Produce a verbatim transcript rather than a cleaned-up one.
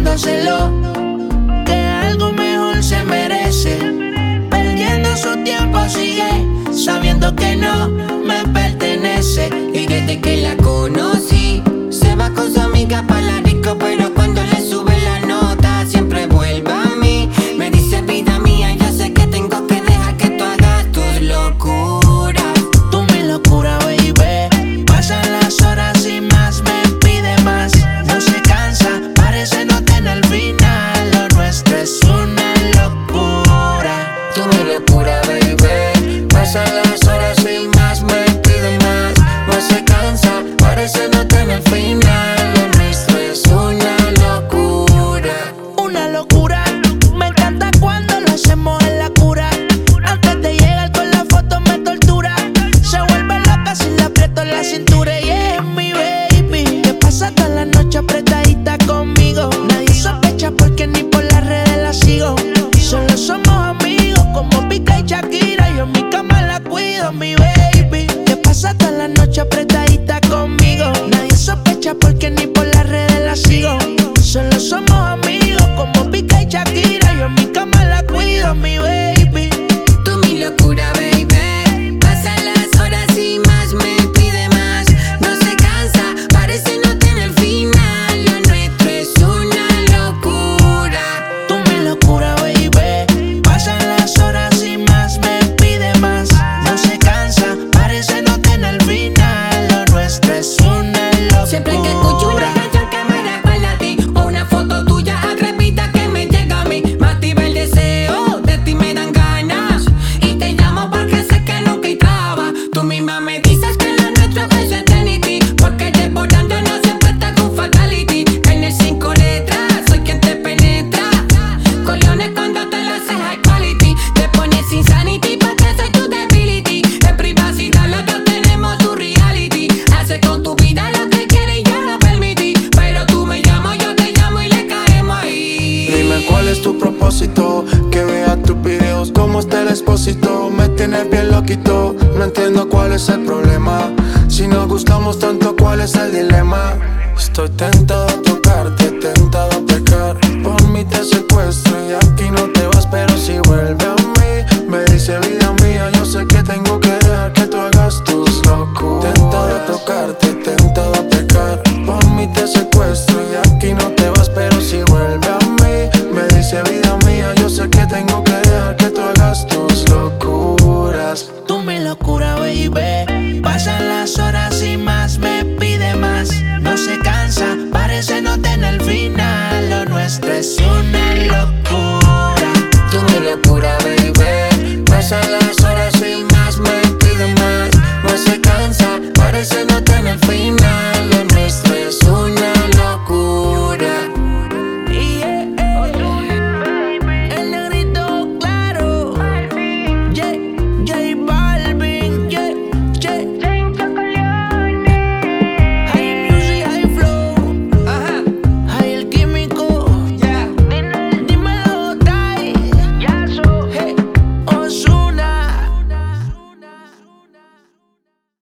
diciéndoselo, que algo mejor se merece. Perdiendo su tiempo sigue, sabiendo que no me pertenece. Y desde que la conocí, se va con su amiga pa' la disco, pero cuando le sube la nota siempre vuelve a mí. Me dice, vida mía, yo sé que tengo que dejar que tú hagas tus locuras. Tú mi locura, baby. Pasan las horas y más me pide más. No se cansa, parece no tener final. Lo nuestro es una locura. Tú mi locura, baby. Pasan las horas y más me pide más. No se cansa, parece no tener final. Lo nuestro es una locura. Una locura. Me encanta cuando lo hacemos en la cura. Antes de llegar con la foto me tortura. Se vuelve loca si le aprieto la cintura. Y es mi baby, que pasa toda la noche apretadita conmigo. Nadie sospecha porque ni por las redes la sigo. Solo somos amigos como Pica y Shakira. Yo en mi cama la cuido, mi baby, que pasa toda la noche apretadita conmigo. Nadie sospecha porque ni por las redes la sigo. Solo somos amigos como Pica y Shakira. Yo en mi cama la cuido, mi baby. Tú mi locura, baby. Pasan las horas y más me pide más. No se cansa, parece no tener final. Lo nuestro es una locura. Tú mi locura, baby. Pasan las horas y más me pide más. No se cansa, parece no tener final. Lo nuestro es una locura. Siempre que escucho una canción que me recuerda a ti, o una foto tuya atrevida que me llega a mí, me activa el deseo, de ti me dan ganas. Y te llamo porque sé que nunca hay traba. Tú misma me dices que lo nuestro es eternity, porque desbordando no siempre está con fatality. En el cinco letras, soy quien te penetra. Coliones cuando te lo haces high quality. Te pones insanity porque soy tu debility. En privacidad los dos tenemos tu reality. Haces con tu vida lo que quieres y yo lo permití. Pero tú me llamas, yo te llamo y le caemos ahí. Dime cuál es tu propósito, que vea tus videos como está el expósito. Me tienes bien loquito, no entiendo cuál es el problema. Si nos gustamos tanto, ¿cuál es el dilema? Estoy tentado a tocarte, tentado a pecar. Por mí te secuestro y aquí no te vas, pero si vuelves